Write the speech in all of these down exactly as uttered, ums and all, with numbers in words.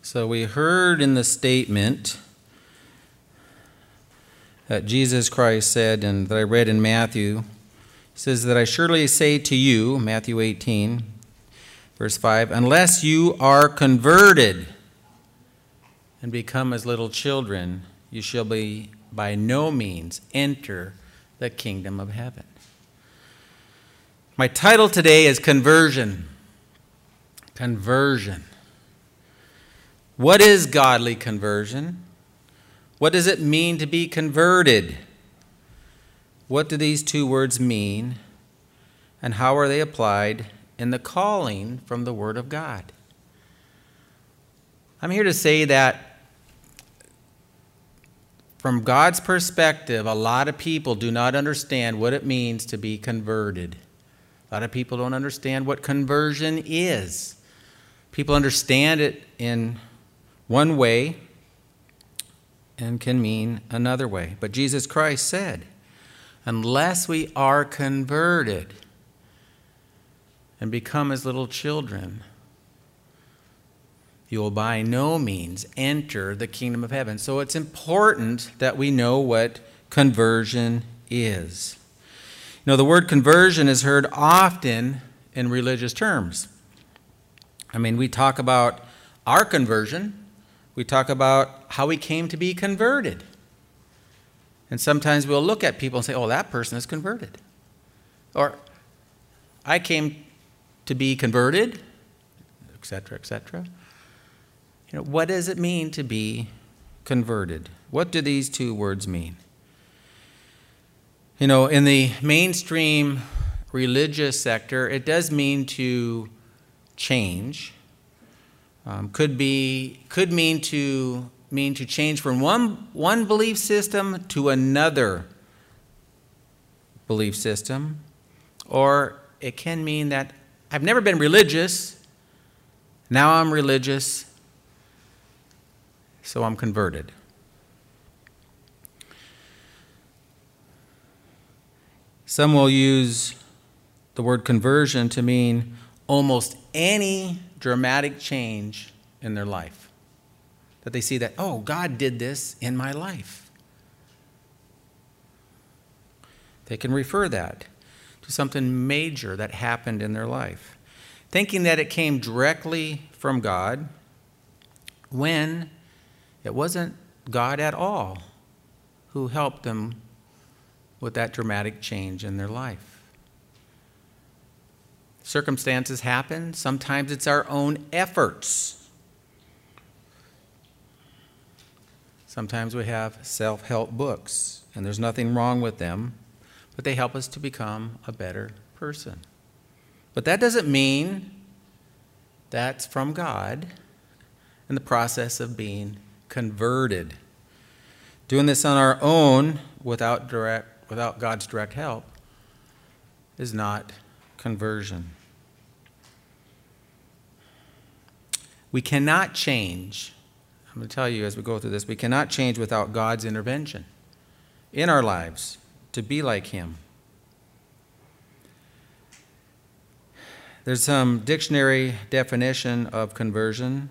So we heard in the statement that Jesus Christ said, and that I read in Matthew, he says that I surely say to you, Matthew eighteen, verse five, unless you are converted and become as little children, you shall be by no means enter the kingdom of heaven. My title today is Conversion. Conversion. What is godly conversion? What does it mean to be converted? What do these two words mean? And how are they applied in the calling from the Word of God? I'm here to say that from God's perspective, a lot of people do not understand what it means to be converted. A lot of people don't understand what conversion is. People understand it in one way and can mean another way. But Jesus Christ said, unless we are converted and become as little children, you will by no means enter the kingdom of heaven. So it's important that we know what conversion is. You know, the word conversion is heard often in religious terms. I mean, we talk about our conversion. We talk about how we came to be converted. And sometimes we'll look at people and say, oh, that person is converted. Or, I came to be converted, et cetera, et cetera. You know, what does it mean to be converted? What do these two words mean? You know, in the mainstream religious sector, it does mean to change. Um, could be could mean to mean to change from one one belief system to another belief system, or it can mean that I've never been religious, now I'm religious, so I'm converted. Some will use the word conversion to mean almost any dramatic change in their life. That they see that, oh, God did this in my life. They can refer that to something major that happened in their life, thinking that it came directly from God when it wasn't God at all who helped them with that dramatic change in their life. Circumstances happen. Sometimes it's our own efforts. Sometimes we have self-help books, and there's nothing wrong with them, but they help us to become a better person. But that doesn't mean that's from God in the process of being converted. Doing this on our own without direct, without God's direct help is not conversion. We cannot change. I'm going to tell you as we go through this, we cannot change without God's intervention in our lives to be like Him. There's some dictionary definition of conversion.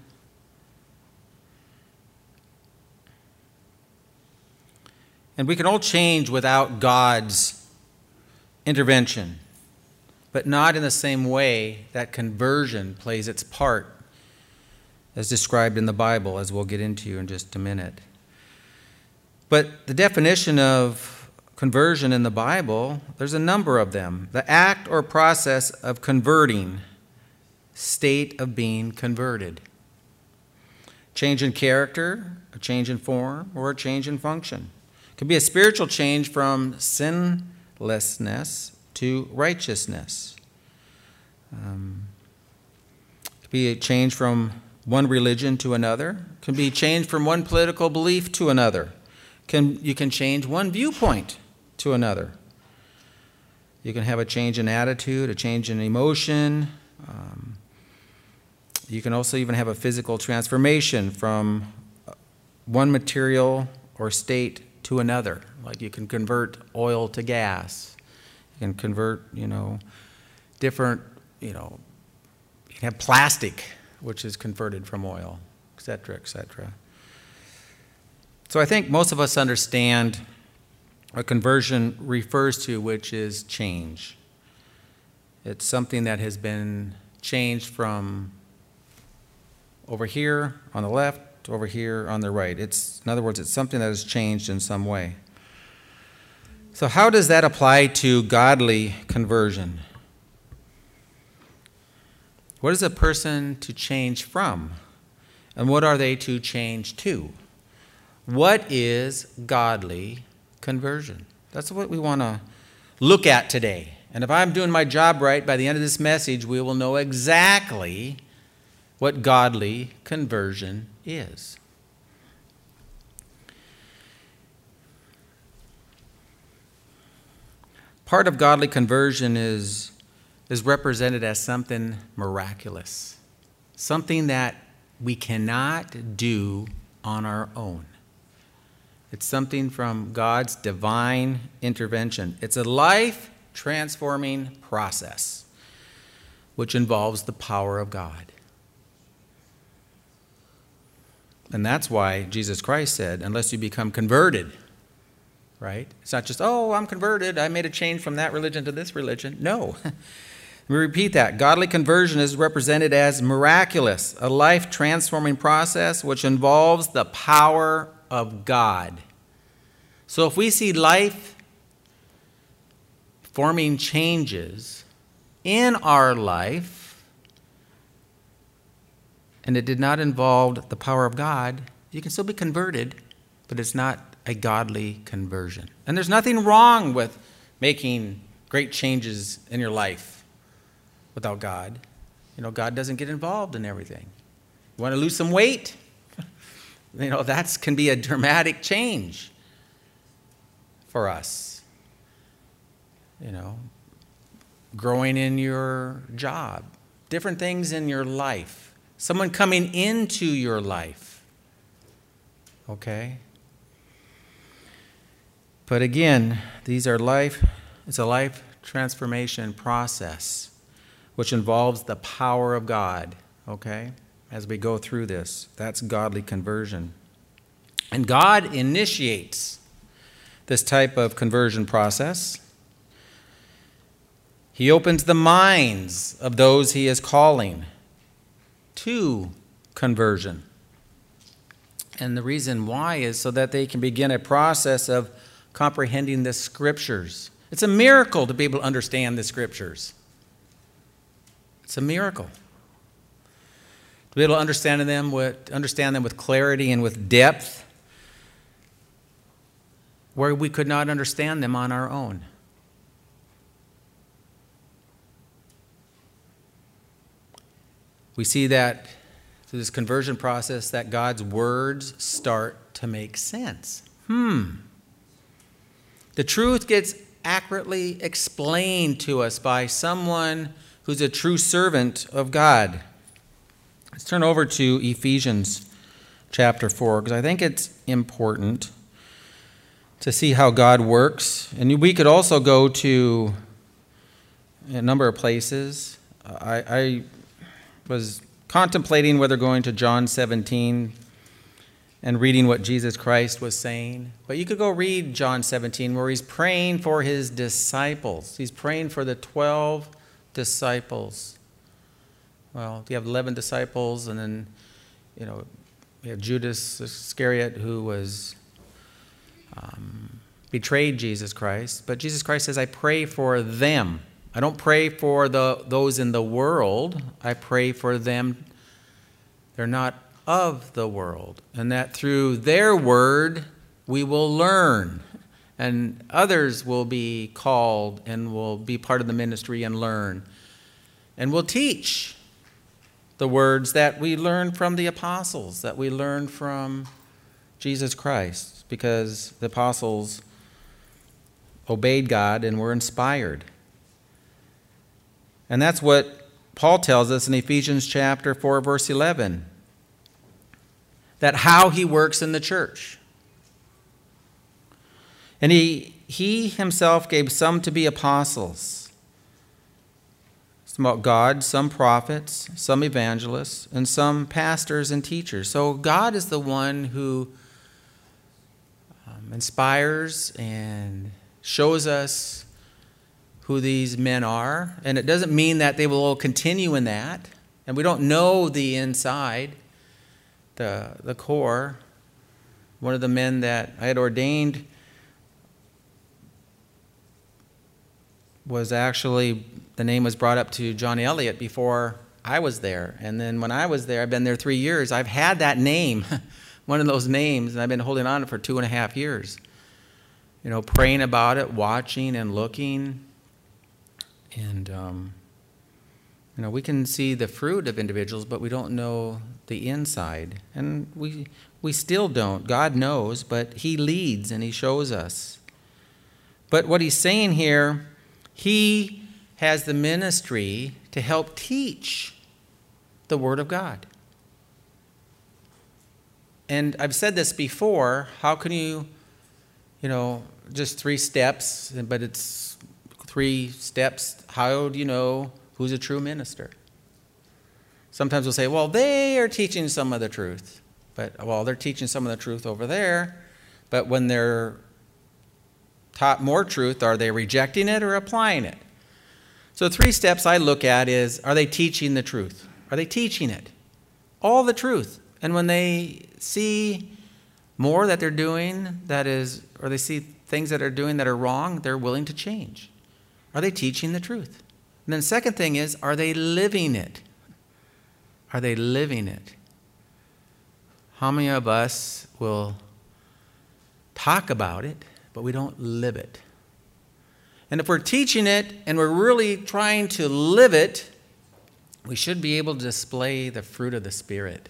And we can all change without God's intervention, but not in the same way that conversion plays its part as described in the Bible, as we'll get into in just a minute. But the definition of conversion in the Bible, there's a number of them. The act or process of converting, state of being converted. Change in character, a change in form, or a change in function. It can be a spiritual change from sinlessness to righteousness. Um, it could be a change from one religion to another. It can be changed from one political belief to another. Can, you can change one viewpoint to another. You can have a change in attitude, a change in emotion. Um, you can also even have a physical transformation from one material or state to another. Like you can convert oil to gas. You can convert, you know, different, you know, you can have plastic, which is converted from oil, et cetera, et cetera. So I think most of us understand what conversion refers to, which is change. It's something that has been changed from over here on the left to over here on the right. It's, in other words, it's something that has changed in some way. So how does that apply to godly conversion? What is a person to change from? And what are they to change to? What is godly conversion? That's what we want to look at today. And if I'm doing my job right, by the end of this message, we will know exactly what godly conversion is. Part of godly conversion is, is represented as something miraculous, something that we cannot do on our own. It's something from God's divine intervention. It's a life-transforming process which involves the power of God. And that's why Jesus Christ said, unless you become converted, right? It's not just, oh, I'm converted. I made a change from that religion to this religion. No. Let me repeat that. Godly conversion is represented as miraculous, a life-transforming process which involves the power of God. So if we see life-forming changes in our life, and it did not involve the power of God, you can still be converted, but it's not a godly conversion. And there's nothing wrong with making great changes in your life without God. You know, God doesn't get involved in everything. You want to lose some weight? You know, that can be a dramatic change for us. You know, growing in your job, different things in your life. Someone coming into your life, okay? But again, these are life, it's a life transformation process which involves the power of God, okay? As we go through this, that's godly conversion. And God initiates this type of conversion process. He opens the minds of those he is calling to conversion. And the reason why is so that they can begin a process of comprehending the Scriptures. It's a miracle to be able to understand the Scriptures. It's a miracle. To be able to understand them with, understand them with clarity and with depth, where we could not understand them on our own. We see that through this conversion process that God's words start to make sense. Hmm. The truth gets accurately explained to us by someone who's a true servant of God. Let's turn over to Ephesians chapter four, because I think it's important to see how God works. And we could also go to a number of places. I... I was contemplating whether going to John seventeen and reading what Jesus Christ was saying. But you could go read John seventeen where he's praying for his disciples. He's praying for the twelve disciples. Well, you have eleven disciples, and then, you know, you have Judas Iscariot who was um, betrayed Jesus Christ. But Jesus Christ says, I pray for them. I don't pray for the those in the world. I pray for them. They're not of the world. And that through their word, we will learn. And others will be called and will be part of the ministry and learn. And will teach the words that we learned from the apostles, that we learned from Jesus Christ. Because the apostles obeyed God and were inspired. And that's what Paul tells us in Ephesians chapter four, verse eleven. That how he works in the church. And he, he himself gave some to be apostles, It's about God, some prophets, some evangelists, and some pastors and teachers. So God is the one who um, inspires and shows us who these men are. And it doesn't mean that they will continue in that. And we don't know the inside, the, the core. One of the men that I had ordained was actually, the name was brought up to John Elliott before I was there. And then when I was there, I've been there three years, I've had that name, one of those names, and I've been holding on to it for two and a half years. You know, praying about it, watching and looking. And, um, you know, we can see the fruit of individuals, but we don't know the inside. And we we still don't. God knows, but he leads and he shows us. But what he's saying here, he has the ministry to help teach the Word of God. And I've said this before, how can you, you know, just three steps, but it's three steps. How do you know who's a true minister? Sometimes we'll say, well, they are teaching some of the truth. But, well, they're teaching some of the truth over there. But when they're taught more truth, are they rejecting it or applying it? So three steps I look at is, are they teaching the truth? Are they teaching it? All the truth. And when they see more that they're doing that is, or they see things that are doing that are wrong, they're willing to change. Are they teaching the truth? And then the second thing is, are they living it? Are they living it? How many of us will talk about it, but we don't live it? And if we're teaching it and we're really trying to live it, we should be able to display the fruit of the Spirit.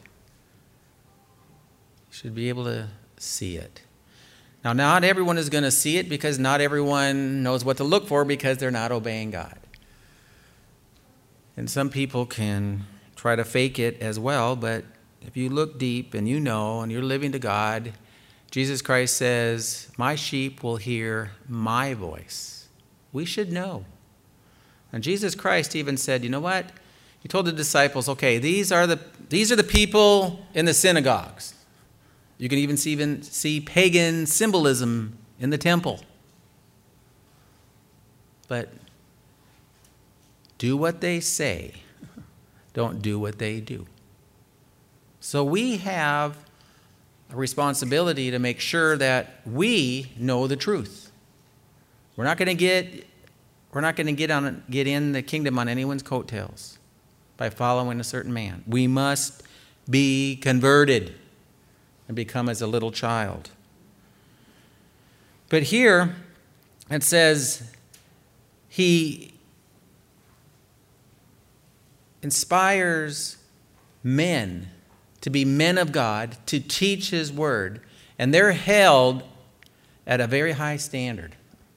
We should be able to see it. Now, not everyone is going to see it because not everyone knows what to look for because they're not obeying God. And some people can try to fake it as well, but if you look deep and you know and you're living to God, Jesus Christ says, my sheep will hear my voice. We should know. And Jesus Christ even said, you know what? He told the disciples, okay, these are the these are the people in the synagogues. You can even see, even see pagan symbolism in the temple. But do what they say. Don't do what they do. So we have a responsibility to make sure that we know the truth. We're not going to get we're not going to get on get in the kingdom on anyone's coattails by following a certain man. We must be converted and become as a little child. But here it says he inspires men to be men of God, to teach his word, and they're held at a very high standard.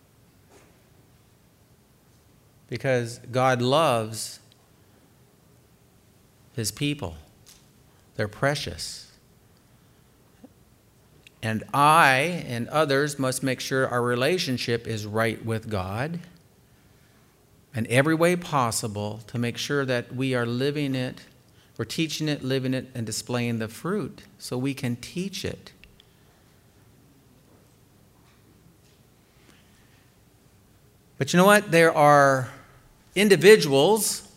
Because God loves his people. They're precious. And I and others must make sure our relationship is right with God in every way possible to make sure that we are living it, we're teaching it, living it, and displaying the fruit so we can teach it. But you know what? There are individuals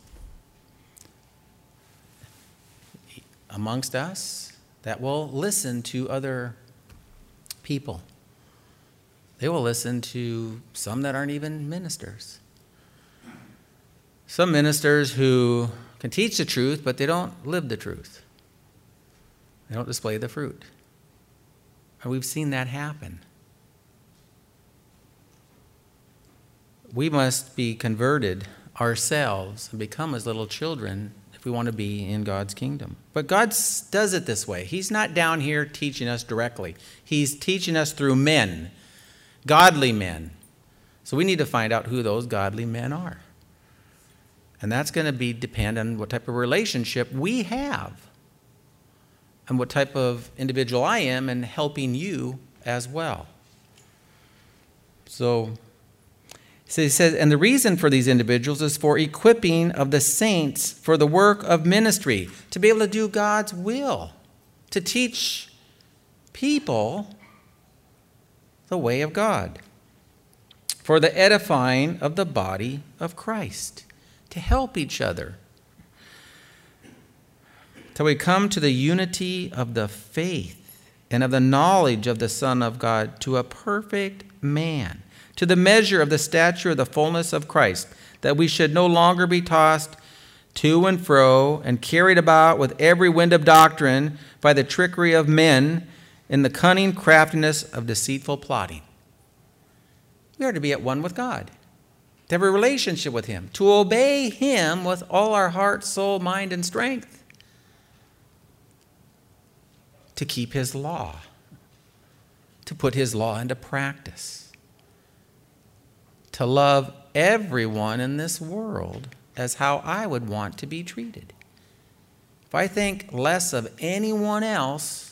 amongst us that will listen to other people. They will listen to some that aren't even ministers. Some ministers who can teach the truth, but they don't live the truth. They don't display the fruit. And we've seen that happen. We must be converted ourselves and become as little children if we want to be in God's kingdom. But God does it this way. He's not down here teaching us directly. He's teaching us through men, godly men. So we need to find out who those godly men are. And that's going to be dependent on what type of relationship we have and what type of individual I am in helping you as well. So So he says, and the reason for these individuals is for equipping of the saints for the work of ministry, to be able to do God's will, to teach people the way of God, for the edifying of the body of Christ, to help each other, till we come to the unity of the faith and of the knowledge of the Son of God, to a perfect man, to the measure of the stature of the fullness of Christ, that we should no longer be tossed to and fro and carried about with every wind of doctrine by the trickery of men in the cunning craftiness of deceitful plotting. We are to be at one with God, to have a relationship with him, to obey him with all our heart, soul, mind, and strength, to keep his law, to put his law into practice, to love everyone in this world as how I would want to be treated. If I think less of anyone else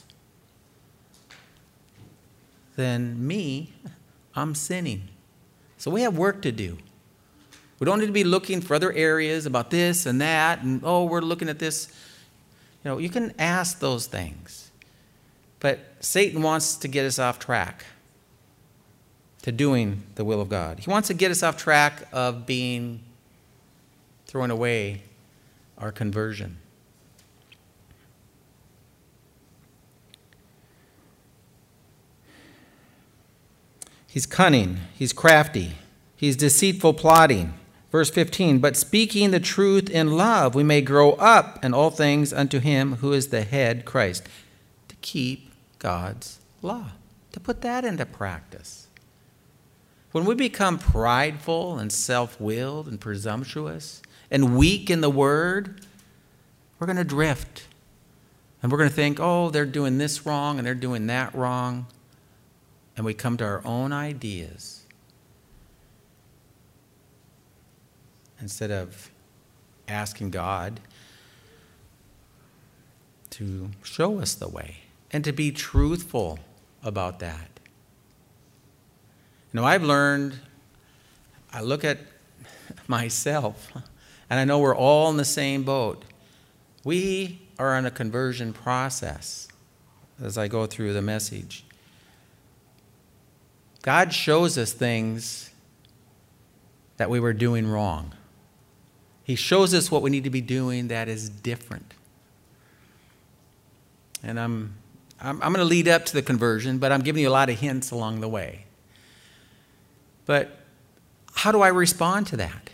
than me, I'm sinning. So we have work to do. We don't need to be looking for other areas about this and that, and oh, we're looking at this. You know, you can ask those things. But Satan wants to get us off track to doing the will of God. He wants to get us off track of being, throwing away our conversion. He's cunning, he's crafty, he's deceitful plotting. Verse fifteen, but speaking the truth in love, we may grow up in all things unto him who is the head, Christ, to keep God's law, to put that into practice. When we become prideful and self-willed and presumptuous and weak in the word, we're going to drift. And we're going to think, oh, they're doing this wrong and they're doing that wrong. And we come to our own ideas instead of asking God to show us the way and to be truthful about that. You know, I've learned, I look at myself, and I know we're all in the same boat. We are in a conversion process as I go through the message. God shows us things that we were doing wrong. He shows us what we need to be doing that is different. And I'm, I'm, I'm going to lead up to the conversion, but I'm giving you a lot of hints along the way. But how do I respond to that?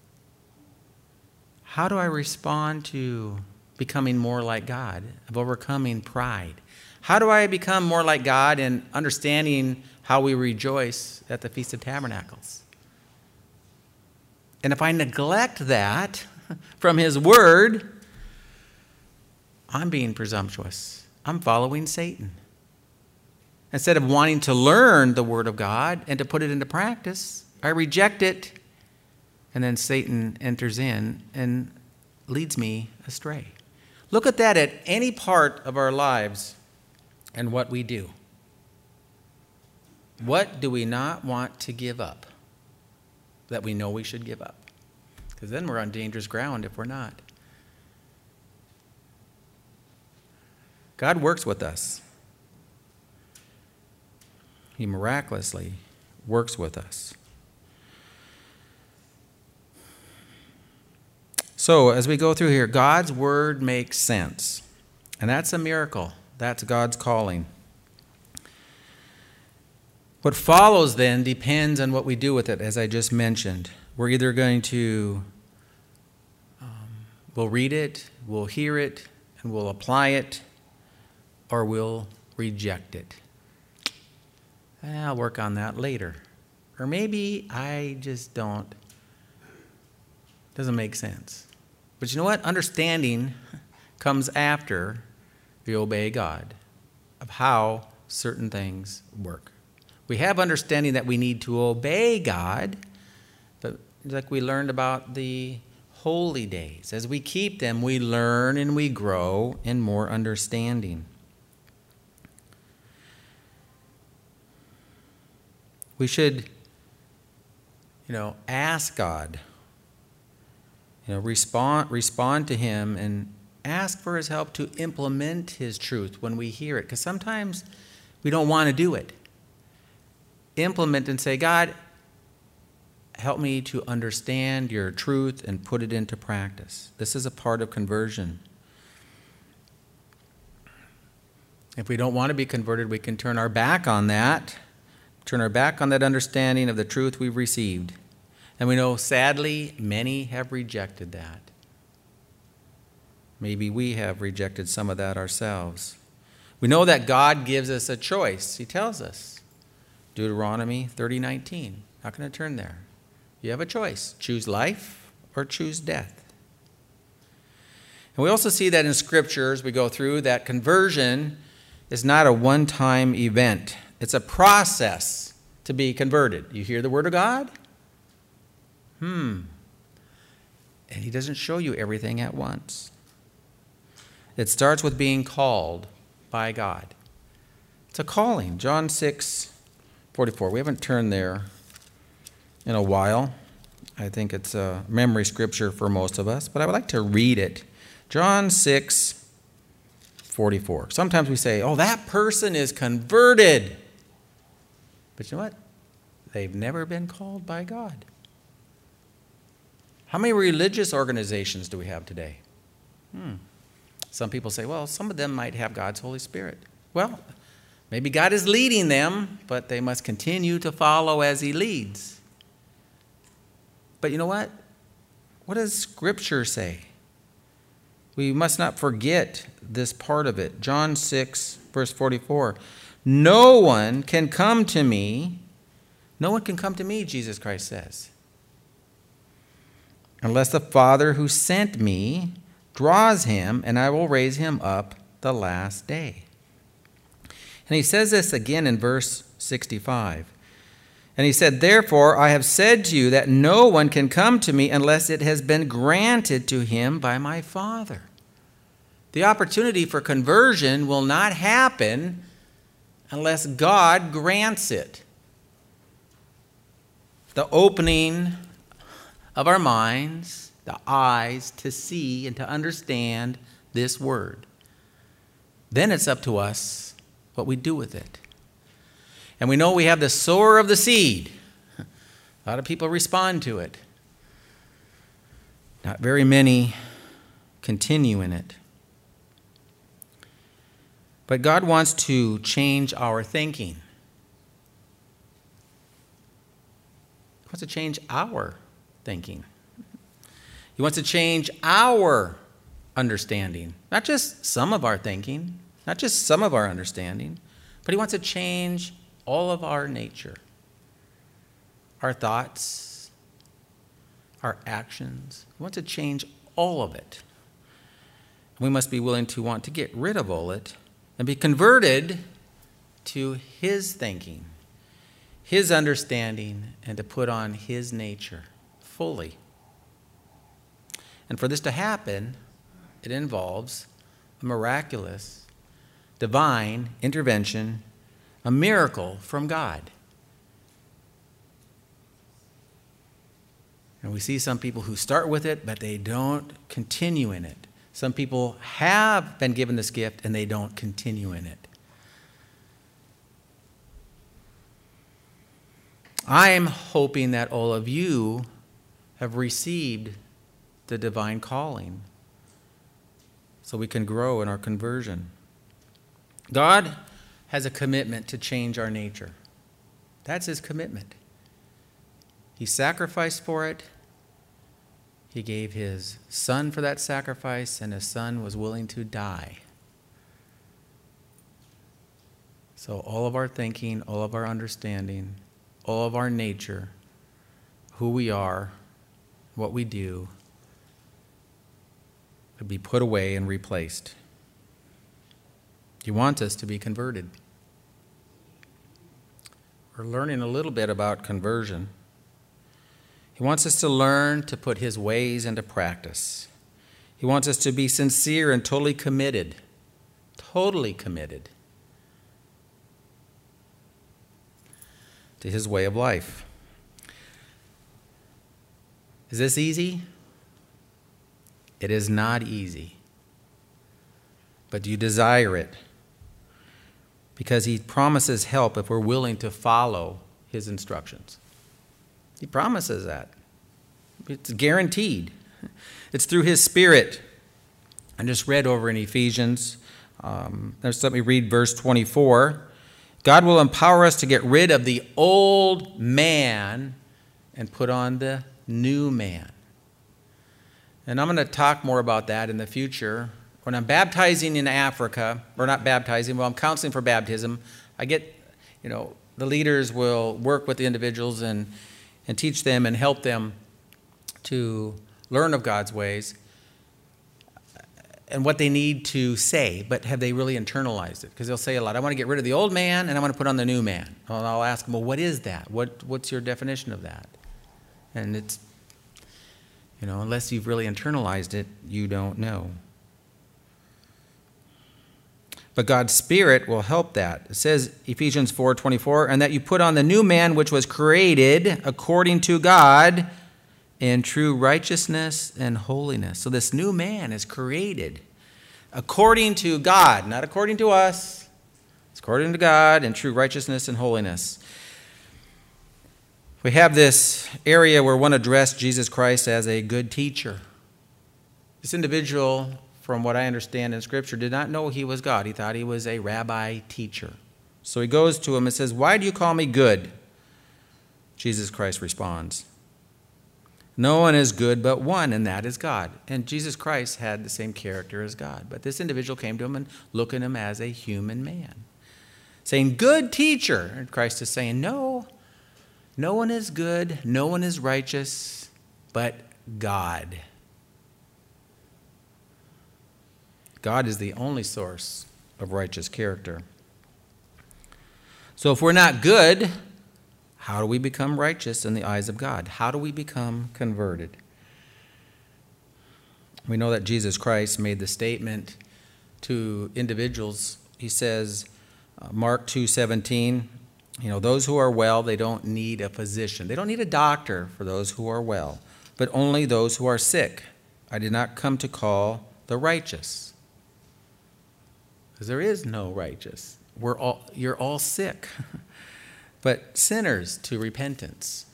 How do I respond to becoming more like God, of overcoming pride? How do I become more like God in understanding how we rejoice at the Feast of Tabernacles? And if I neglect that from his word, I'm being presumptuous. I'm following Satan. Instead of wanting to learn the word of God and to put it into practice, I reject it, and then Satan enters in and leads me astray. Look at that at any part of our lives and what we do. What do we not want to give up that we know we should give up? Because then we're on dangerous ground if we're not. God works with us. He miraculously works with us. So as we go through here, God's word makes sense. And that's a miracle. That's God's calling. What follows then depends on what we do with it, as I just mentioned. We're either going to, um, we'll read it, we'll hear it, and we'll apply it, or we'll reject it. I'll work on that later. Or maybe I just don't. Doesn't make sense. But you know what? Understanding comes after we obey God of how certain things work. We have understanding that we need to obey God, but like we learned about the holy days. As we keep them, we learn and we grow in more understanding. We should You know, ask God. You know, respond, respond to him and ask for his help to implement his truth when we hear it. Because sometimes we don't want to do it. Implement and say, God, help me to understand your truth and put it into practice. This is a part of conversion. If we don't want to be converted, we can turn our back on that, turn our back on that understanding of the truth we've received. And we know, sadly, many have rejected that. Maybe we have rejected some of that ourselves. We know that God gives us a choice. He tells us, Deuteronomy thirty nineteen. Not going to turn there. You have a choice. Choose life or choose death. And we also see that in Scripture as we go through that conversion is not a one-time event. It's a process to be converted. You hear the Word of God? Hmm. And he doesn't show you everything at once. It starts with being called by God. It's a calling. John six forty-four. We haven't turned there in a while. I think it's a memory scripture for most of us, but I would like to read it. John six forty-four. Sometimes we say, oh, that person is converted. But you know what? They've never been called by God. How many religious organizations do we have today? Hmm. Some people say, well, some of them might have God's Holy Spirit. Well, maybe God is leading them, but they must continue to follow as he leads. But you know what? What does Scripture say? We must not forget this part of it. John six, verse forty-four. No one can come to me. No one can come to me, Jesus Christ says, unless the Father who sent me draws him, and I will raise him up the last day. And he says this again in verse sixty-five. And he said, therefore, I have said to you that no one can come to me unless it has been granted to him by my Father. The opportunity for conversion will not happen unless God grants it. The opening of our minds, the eyes to see and to understand this word. Then it's up to us what we do with it. And we know we have the sower of the seed. A lot of people respond to it. Not very many continue in it. But God wants to change our thinking. He wants to change our thinking. He wants to change our understanding. Not just some of our thinking, not just some of our understanding, but he wants to change all of our nature, our thoughts, our actions. He wants to change all of it. We must be willing to want to get rid of all it and be converted to his thinking, his understanding, and to put on his nature fully. And for this to happen, it involves a miraculous, divine intervention, a miracle from God. And we see some people who start with it, but they don't continue in it. Some people have been given this gift, and they don't continue in it. I am hoping that all of you have received the divine calling so we can grow in our conversion. God has a commitment to change our nature. That's his commitment. He sacrificed for it. He gave his son for that sacrifice, and his son was willing to die. So all of our thinking, all of our understanding, all of our nature, who we are, what we do, could be put away and replaced. He wants us to be converted. We're learning a little bit about conversion. He wants us to learn to put his ways into practice. He wants us to be sincere and totally committed. Totally committed to his way of life. Is this easy? It is not easy. But do you desire it? Because he promises help if we're willing to follow his instructions. He promises that. It's guaranteed. It's through his Spirit. I just read over in Ephesians. Um, let's let me read verse twenty-four. God will empower us to get rid of the old man and put on the new man. And I'm going to talk more about that in the future. When I'm baptizing in Africa, or not baptizing, well, I'm counseling for baptism, I get, you know, the leaders will work with the individuals and, and teach them and help them to learn of God's ways and what they need to say, but have they really internalized it? Because they'll say a lot, I want to get rid of the old man and I want to put on the new man. And I'll ask them, well, what is that? What What's your definition of that? And it's, you know, unless you've really internalized it, you don't know. But God's Spirit will help that. It says, Ephesians four twenty-four, and that you put on the new man which was created according to God in true righteousness and holiness. So this new man is created according to God, not according to us. It's according to God in true righteousness and holiness. We have this area where one addressed Jesus Christ as a good teacher. This individual, from what I understand in Scripture, did not know he was God. He thought he was a rabbi teacher. So he goes to him and says, why do you call me good? Jesus Christ responds, no one is good but one, and that is God. And Jesus Christ had the same character as God. But this individual came to him and looked at him as a human man, saying, good teacher. And Christ is saying, no, no one is good, no one is righteous, but God. God is the only source of righteous character. So if we're not good, how do we become righteous in the eyes of God? How do we become converted? We know that Jesus Christ made the statement to individuals. He says, uh, Mark two seventeen, you know, those who are well, they don't need a physician. They don't need a doctor for those who are well, but only those who are sick. I did not come to call the righteous, because there is no righteous. We're all, you're all sick. But sinners to repentance.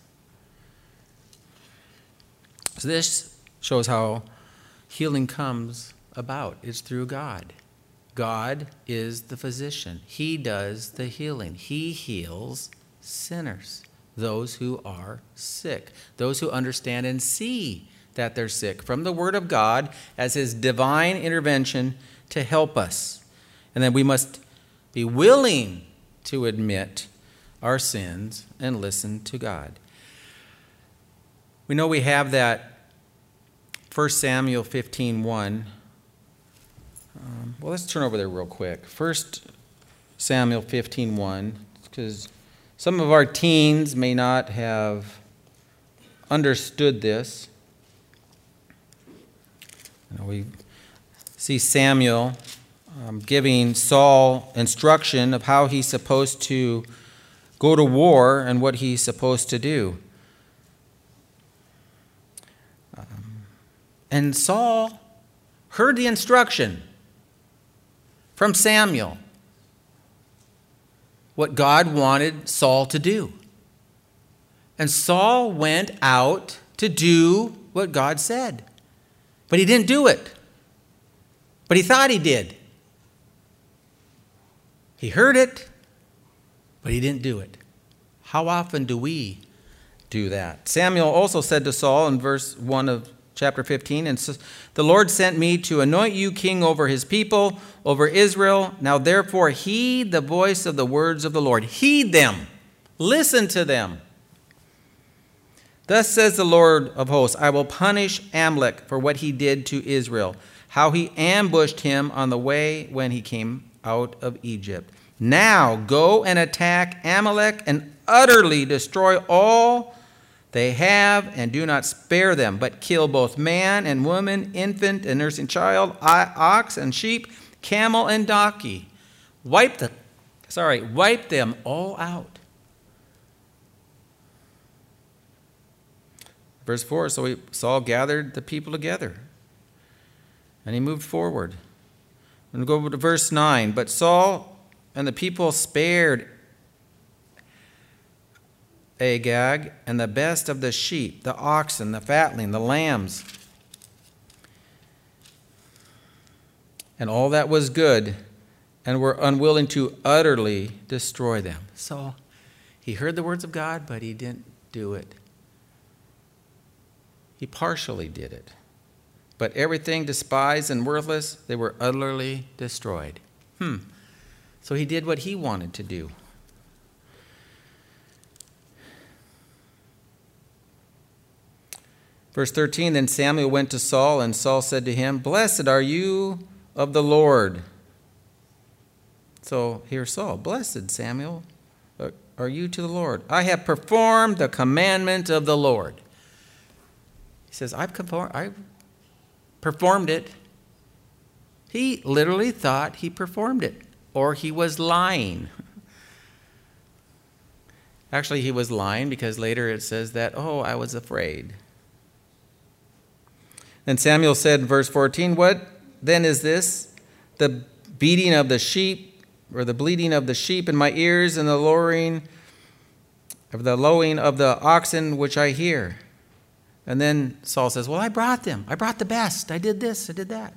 So this shows how healing comes about. It's through God. God is the physician. He does the healing. He heals sinners, those who are sick, those who understand and see that they're sick from the Word of God as His divine intervention to help us. And then we must be willing to admit our sins and listen to God. We know we have that First Samuel fifteen one. Um, well, let's turn over there real quick. First Samuel fifteen one, because some of our teens may not have understood this. You know, we see Samuel um, giving Saul instruction of how he's supposed to go to war and what he's supposed to do. Um, and Saul heard the instruction from Samuel, what God wanted Saul to do. And Saul went out to do what God said. But he didn't do it. But he thought he did. He heard it, but he didn't do it. How often do we do that? Samuel also said to Saul in verse one of chapter fifteen, and the Lord sent me to anoint you king over his people, over Israel. Now therefore heed the voice of the words of the Lord. Heed them. Listen to them. Thus says the Lord of hosts, I will punish Amalek for what he did to Israel, how he ambushed him on the way when he came out of Egypt. Now go and attack Amalek and utterly destroy all they have, and do not spare them, but kill both man and woman, infant and nursing child, ox and sheep, camel and donkey. Wipe them, sorry, wipe them all out. Verse four, so he, Saul gathered the people together, and he moved forward. And we'll go to verse nine. But Saul and the people spared Agag and the best of the sheep, the oxen, the fatling, the lambs, and all that was good, and were unwilling to utterly destroy them. So he heard the words of God, but he didn't do it. He partially did it. But everything despised and worthless, they were utterly destroyed. Hmm. So he did what he wanted to do. Verse thirteen, then Samuel went to Saul, and Saul said to him, blessed are you of the Lord. So here's Saul, blessed, Samuel, are you to the Lord. I have performed the commandment of the Lord. He says, I've conformed, I've performed it. He literally thought he performed it, or he was lying. Actually, he was lying because later it says that, oh, I was afraid. Then Samuel said in verse fourteen, what then is this? The beating of the sheep, or the bleating of the sheep in my ears, and the lowing of the lowing of the oxen which I hear. And then Saul says, well, I brought them. I brought the best. I did this. I did that.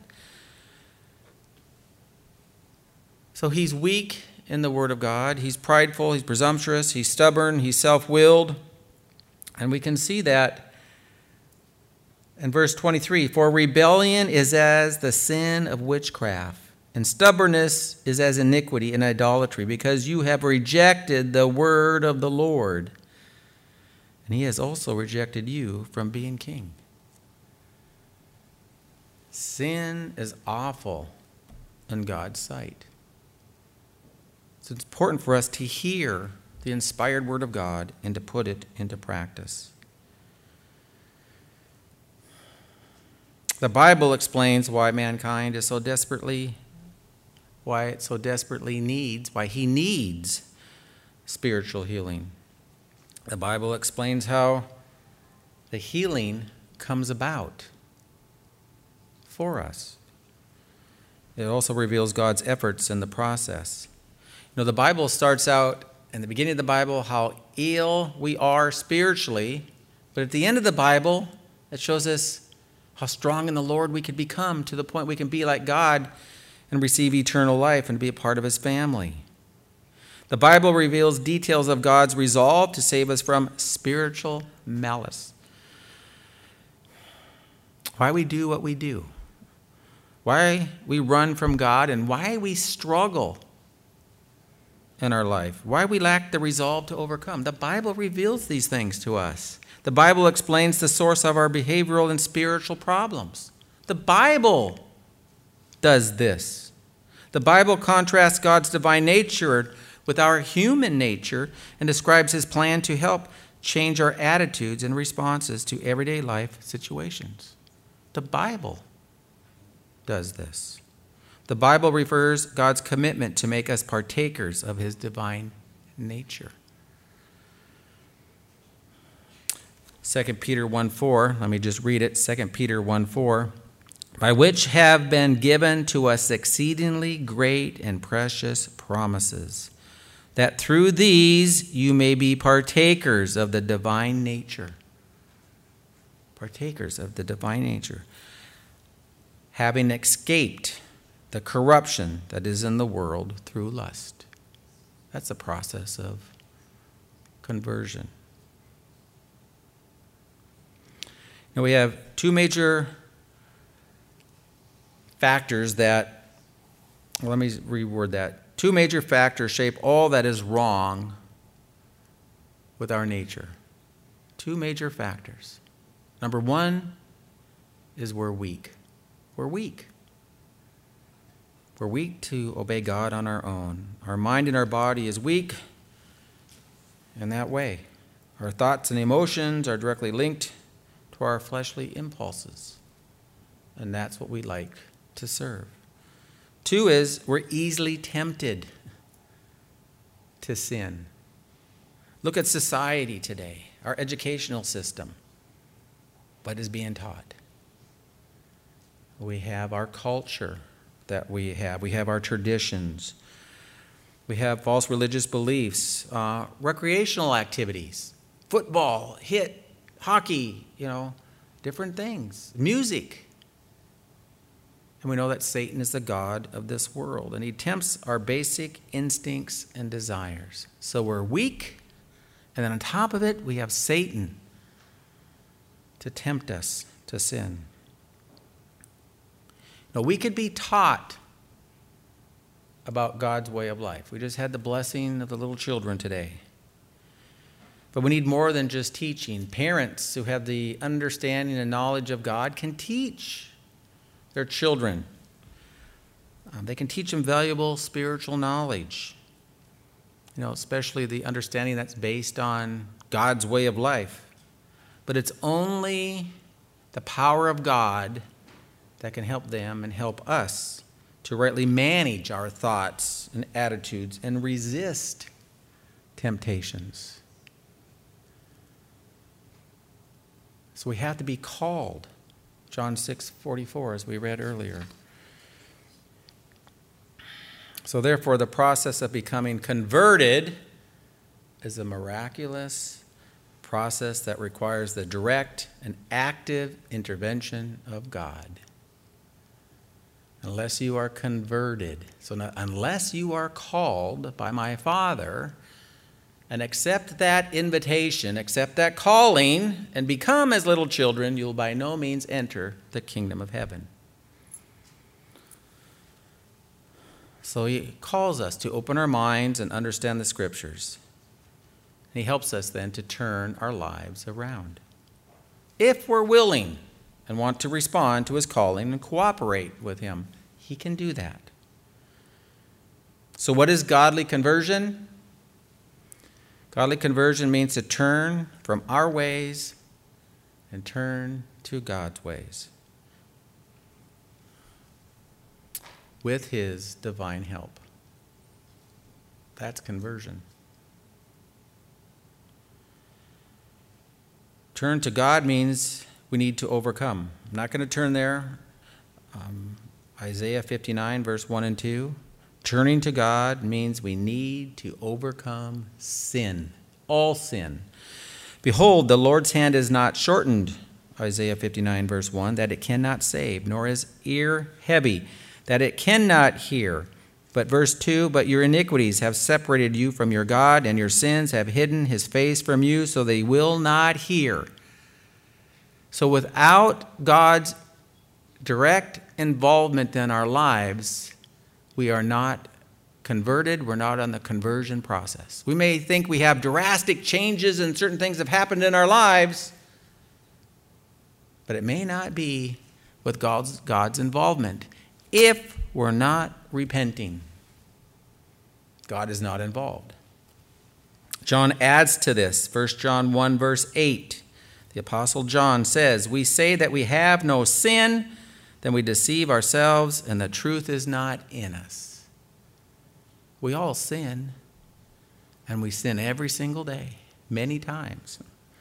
So he's weak in the word of God. He's prideful. He's presumptuous. He's stubborn. He's self-willed. And we can see that in verse twenty-three. For rebellion is as the sin of witchcraft, and stubbornness is as iniquity and idolatry, because you have rejected the word of the Lord. And he has also rejected you from being king. Sin is awful in God's sight. So it's important for us to hear the inspired word of God and to put it into practice. The Bible explains why mankind is so desperately, why it so desperately needs, why he needs spiritual healing. The Bible explains how the healing comes about for us. It also reveals God's efforts in the process. You know, the Bible starts out in the beginning of the Bible how ill we are spiritually, but at the end of the Bible, it shows us how strong in the Lord we could become to the point we can be like God and receive eternal life and be a part of his family. The Bible reveals details of God's resolve to save us from spiritual malice. Why we do what we do. Why we run from God and why we struggle in our life. Why we lack the resolve to overcome. The Bible reveals these things to us. The Bible explains the source of our behavioral and spiritual problems. The Bible does this. The Bible contrasts God's divine nature with our human nature and describes his plan to help change our attitudes and responses to everyday life situations. The Bible does this. The Bible refers God's commitment to make us partakers of his divine nature. Second Peter one four, let me just read it. Second Peter one four, by which have been given to us exceedingly great and precious promises, that through these you may be partakers of the divine nature. Partakers of the divine nature, having escaped the corruption that is in the world through lust. That's a process of conversion. Now we have two major factors that, well, let me reword that. Two major factors shape all that is wrong with our nature. Two major factors. Number one is we're weak. We're weak. We're weak to obey God on our own. Our mind and our body is weak in that way. Our thoughts and emotions are directly linked to our fleshly impulses. And that's what we like to serve. Two is we're easily tempted to sin. Look at society today, our educational system. what is being taught. We have our culture that we have. We have our traditions. We have false religious beliefs, uh, recreational activities, football, hit, hockey, you know, different things, music. And we know that Satan is the god of this world, and he tempts our basic instincts and desires. So we're weak, and then on top of it, we have Satan to tempt us to sin. Now, we could be taught about God's way of life. We just had the blessing of the little children today. But we need more than just teaching. Parents who have the understanding and knowledge of God can teach their children. Um, they can teach them valuable spiritual knowledge. You know, especially the understanding that's based on God's way of life. But it's only the power of God that can help them and help us to rightly manage our thoughts and attitudes and resist temptations. So we have to be called. John six forty-four, as we read earlier. So therefore, the process of becoming converted is a miraculous process that requires the direct and active intervention of God. Unless you are converted. So not, unless you are called by my Father and accept that invitation, accept that calling, and become as little children, you'll by no means enter the kingdom of heaven. So he calls us to open our minds and understand the Scriptures. And he helps us then to turn our lives around. If we're willing and want to respond to his calling and cooperate with him, he can do that. So what is godly conversion? Godly conversion means to turn from our ways and turn to God's ways with his divine help. That's conversion. Turn to God means we need to overcome. I'm not going to turn there. Um, Isaiah fifty-nine, verse one and two. Turning to God means we need to overcome sin, all sin. Behold, the Lord's hand is not shortened, Isaiah fifty-nine, verse one, that it cannot save, nor is ear heavy, that it cannot hear. But verse two, but your iniquities have separated you from your God, and your sins have hidden his face from you, so they will not hear. So without God's direct involvement in our lives, we are not converted. We're not on the conversion process. We may think we have drastic changes and certain things have happened in our lives, but it may not be with God's, God's involvement. If we're not repenting, God is not involved. John adds to this, First John one, verse eight. The Apostle John says, we say that we have no sin, then we deceive ourselves, and the truth is not in us. We all sin, and we sin every single day, many times.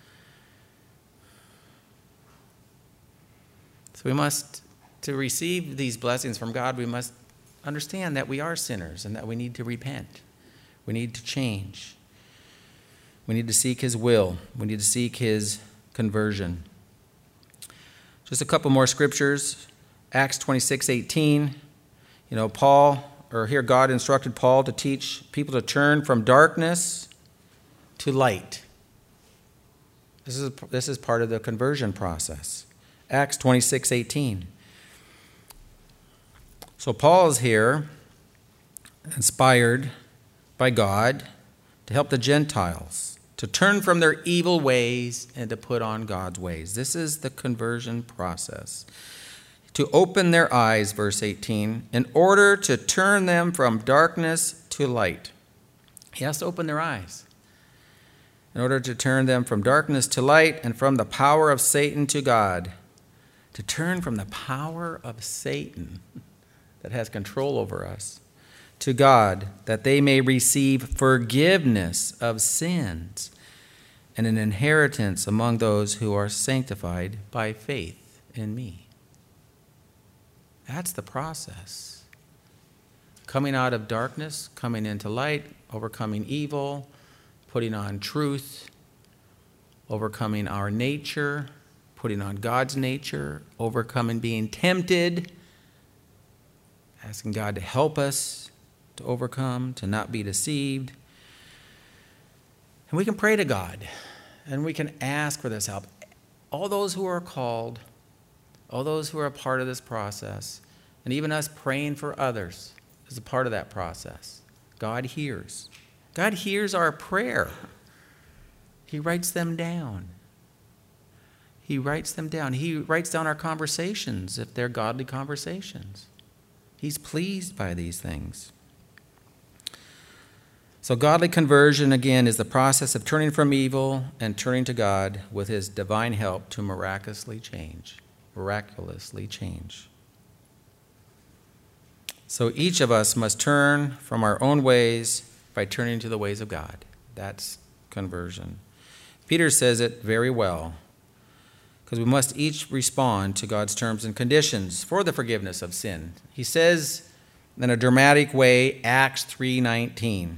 So we must, to receive these blessings from God, we must understand that we are sinners and that we need to repent. We need to change. We need to seek his will. We need to seek his conversion. Just a couple more scriptures. Acts twenty-six eighteen. You know, Paul, or here God instructed Paul to teach people to turn from darkness to light. This is, this is part of the conversion process. Acts twenty-six eighteen. So Paul is here, inspired by God, to help the Gentiles to turn from their evil ways and to put on God's ways. This is the conversion process. To open their eyes, verse eighteen, in order to turn them from darkness to light. He has to open their eyes. In order to turn them from darkness to light and from the power of Satan to God. To turn from the power of Satan that has control over us to God, that they may receive forgiveness of sins and an inheritance among those who are sanctified by faith in me. That's the process. Coming out of darkness, coming into light, overcoming evil, putting on truth, overcoming our nature, putting on God's nature, overcoming being tempted, asking God to help us to overcome, to not be deceived. And we can pray to God, and we can ask for this help. All those who are called, all those who are a part of this process, and even us praying for others is a part of that process. God hears. God hears our prayer. He writes them down. He writes them down. He writes down our conversations if they're godly conversations. He's pleased by these things. So godly conversion, again, is the process of turning from evil and turning to God with his divine help to miraculously change. Miraculously change. So each of us must turn from our own ways by turning to the ways of God. That's conversion. Peter says it very well, because we must each respond to God's terms and conditions for the forgiveness of sin. He says in a dramatic way, Acts three nineteen.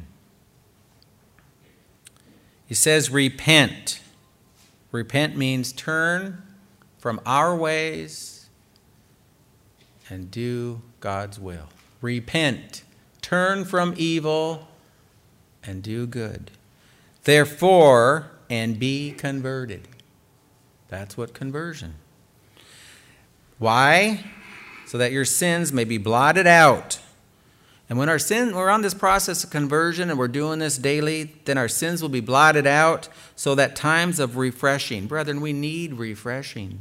He says, repent. Repent means turn from our ways and do God's will. Repent. Turn from evil and do good. Therefore, and be converted. That's what conversion. Why? So that your sins may be blotted out. And when our sin, we're on this process of conversion and we're doing this daily, then our sins will be blotted out so that times of refreshing. Brethren, we need refreshing.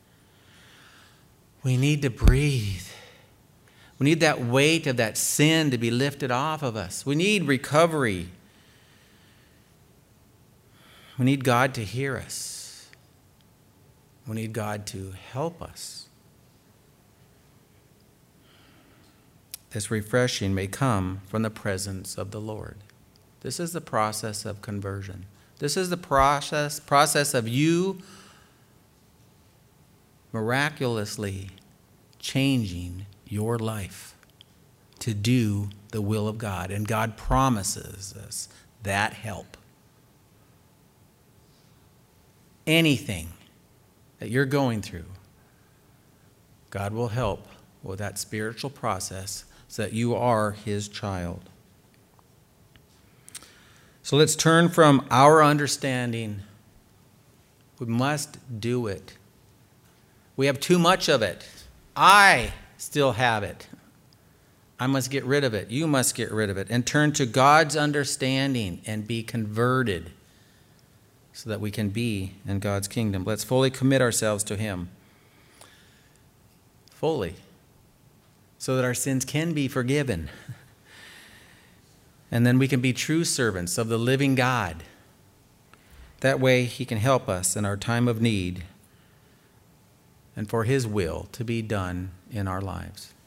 We need to breathe. We need that weight of that sin to be lifted off of us. We need recovery. We need God to hear us. We need God to help us. This refreshing may come from the presence of the Lord. This is the process of conversion. This is the process, process of you miraculously changing your life to do the will of God. And God promises us that help. Anything that you're going through, God will help with that spiritual process so that you are his child. So let's turn from our understanding. We must do it. We have too much of it. I still have it. I must get rid of it. You must get rid of it. And turn to God's understanding and be converted so that we can be in God's kingdom. Let's fully commit ourselves to him. Fully. So that our sins can be forgiven. And then we can be true servants of the living God. That way he can help us in our time of need and for his will to be done in our lives.